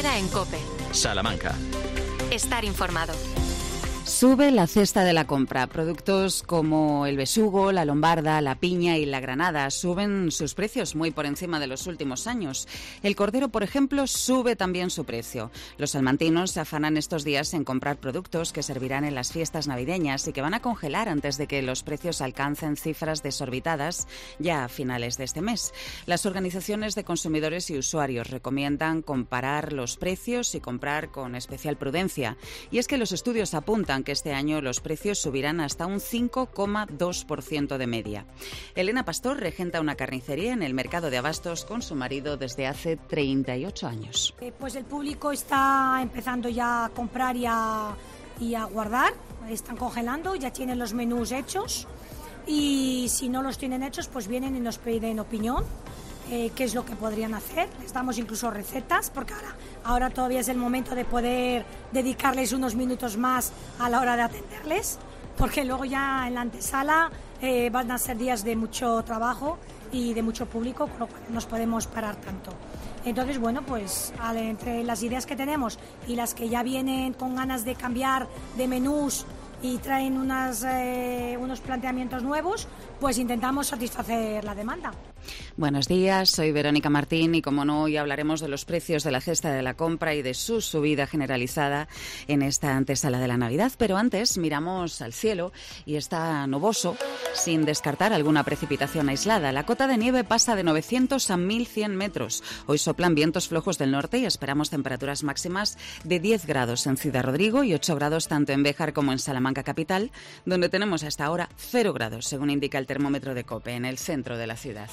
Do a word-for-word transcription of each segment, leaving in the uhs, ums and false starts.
Primera en COPE. Salamanca. Estar informado. Sube la cesta de la compra. Productos como el besugo, la lombarda, la piña y la granada suben sus precios muy por encima de los últimos años. El cordero, por ejemplo, sube también su precio. Los salmantinos se afanan estos días en comprar productos que servirán en las fiestas navideñas y que van a congelar antes de que los precios alcancen cifras desorbitadas ya a finales de este mes. Las organizaciones de consumidores y usuarios recomiendan comparar los precios y comprar con especial prudencia. Y es que los estudios apuntan que este año los precios subirán hasta un cinco coma dos por ciento de media. Elena Pastor regenta una carnicería en el mercado de abastos con su marido desde hace treinta y ocho años. Eh, pues el público está empezando ya a comprar y a, y a guardar, están congelando, ya tienen los menús hechos y si no los tienen hechos pues vienen y nos piden opinión. Eh, qué es lo que podrían hacer, les damos incluso recetas porque ahora, ahora todavía es el momento de poder dedicarles unos minutos más a la hora de atenderles, porque luego ya en la antesala eh, van a ser días de mucho trabajo y de mucho público, con lo cual no nos podemos parar tanto. Entonces, bueno, pues entre las ideas que tenemos y las que ya vienen con ganas de cambiar de menús y traen unas, eh, unos planteamientos nuevos, pues intentamos satisfacer la demanda. Buenos días, soy Verónica Martín y como no, hoy hablaremos de los precios de la cesta de la compra y de su subida generalizada en esta antesala de la Navidad. Pero antes miramos al cielo y está nuboso, sin descartar alguna precipitación aislada. La cota de nieve pasa de novecientos a mil cien metros. Hoy soplan vientos flojos del norte y esperamos temperaturas máximas de diez grados en Ciudad Rodrigo y ocho grados tanto en Béjar como en Salamanca capital, donde tenemos hasta ahora cero grados, según indica el termómetro de COPE, en el centro de la ciudad.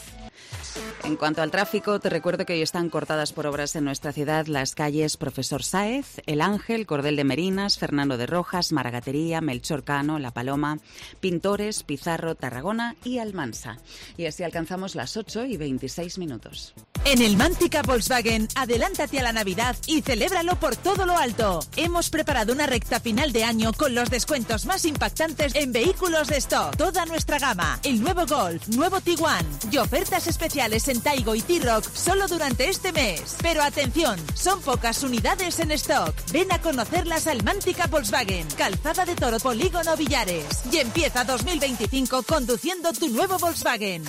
En cuanto al tráfico, te recuerdo que hoy están cortadas por obras en nuestra ciudad las calles Profesor Sáez, El Ángel, Cordel de Merinas, Fernando de Rojas, Maragatería, Melchor Cano, La Paloma, Pintores, Pizarro, Tarragona y Almansa. Y así alcanzamos las ocho y veintiséis minutos. En el Mántica Volkswagen, adelántate a la Navidad y celébralo por todo lo alto. Hemos preparado una recta final de año con los descuentos más impactantes en vehículos de stock. Toda nuestra gama, el nuevo Golf, nuevo Tiguan y ofertas especiales en Taigo y T-Roc solo durante este mes. Pero atención, son pocas unidades en stock. Ven a conocerlas al Mántica Volkswagen, Calzada de Toro, Polígono Villares. Y empieza dos mil veinticinco conduciendo tu nuevo Volkswagen.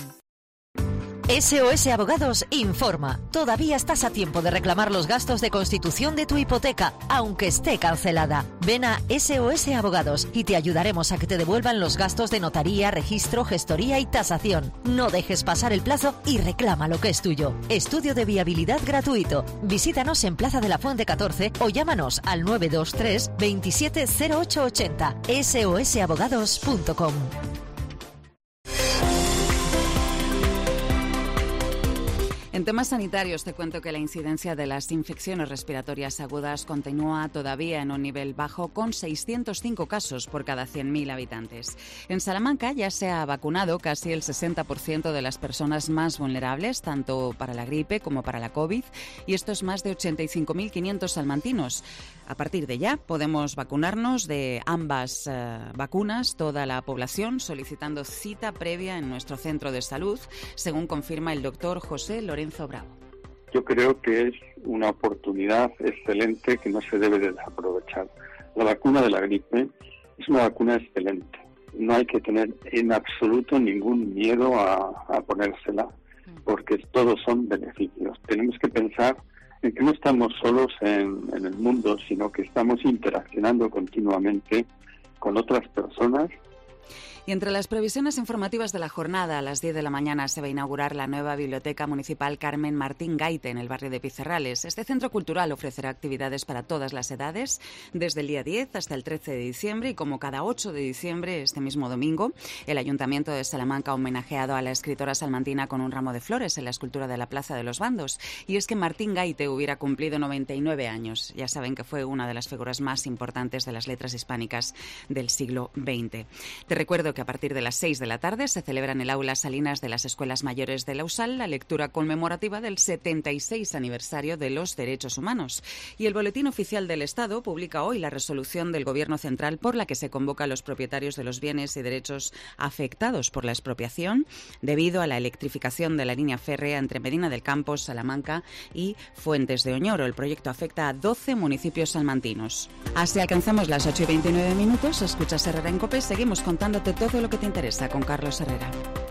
S O S Abogados informa. Todavía estás a tiempo de reclamar los gastos de constitución de tu hipoteca, aunque esté cancelada. Ven a S O S Abogados y te ayudaremos a que te devuelvan los gastos de notaría, registro, gestoría y tasación. No dejes pasar el plazo y reclama lo que es tuyo. Estudio de viabilidad gratuito. Visítanos en Plaza de la Fuente catorce o llámanos al nueve dos tres, veintisiete cero ocho ochenta. S O S abogados punto com. En temas sanitarios te cuento que la incidencia de las infecciones respiratorias agudas continúa todavía en un nivel bajo con seiscientos cinco casos por cada cien mil habitantes. En Salamanca ya se ha vacunado casi el sesenta por ciento de las personas más vulnerables, tanto para la gripe como para la COVID, y esto es más de ochenta y cinco mil quinientos salmantinos. A partir de ya podemos vacunarnos de ambas eh, vacunas, toda la población, solicitando cita previa en nuestro centro de salud, según confirma el doctor José Lorenzo Bravo. Yo creo que es una oportunidad excelente que no se debe de desaprovechar. La vacuna de la gripe es una vacuna excelente. No hay que tener en absoluto ningún miedo a, a ponérsela, porque todos son beneficios. Tenemos que pensar en que no estamos solos en, en el mundo, sino que estamos interaccionando continuamente con otras personas. Y entre las previsiones informativas de la jornada, a las diez de la mañana se va a inaugurar la nueva Biblioteca Municipal Carmen Martín Gaite en el barrio de Pizarrales. Este centro cultural ofrecerá actividades para todas las edades, desde el día diez hasta el trece de diciembre, y como cada ocho de diciembre, este mismo domingo, el Ayuntamiento de Salamanca ha homenajeado a la escritora salmantina con un ramo de flores en la escultura de la Plaza de los Bandos. Y es que Martín Gaite hubiera cumplido noventa y nueve años. Ya saben que fue una de las figuras más importantes de las letras hispánicas del siglo veinte. Te recuerdo comunicado que a partir de las seis de la tarde se celebra en el aula Salinas de las Escuelas Mayores de Lausal la lectura conmemorativa del setenta y seis aniversario de los derechos humanos. Y el Boletín Oficial del Estado publica hoy la resolución del Gobierno Central por la que se convoca a los propietarios de los bienes y derechos afectados por la expropiación debido a la electrificación de la línea férrea entre Medina del Campo, Salamanca y Fuentes de Oñoro. El proyecto afecta a doce municipios salmantinos. Así alcanzamos las ocho y veintinueve minutos. Escuchas Herrera en COPE. Seguimos contándote todo lo que te interesa con Carlos Herrera.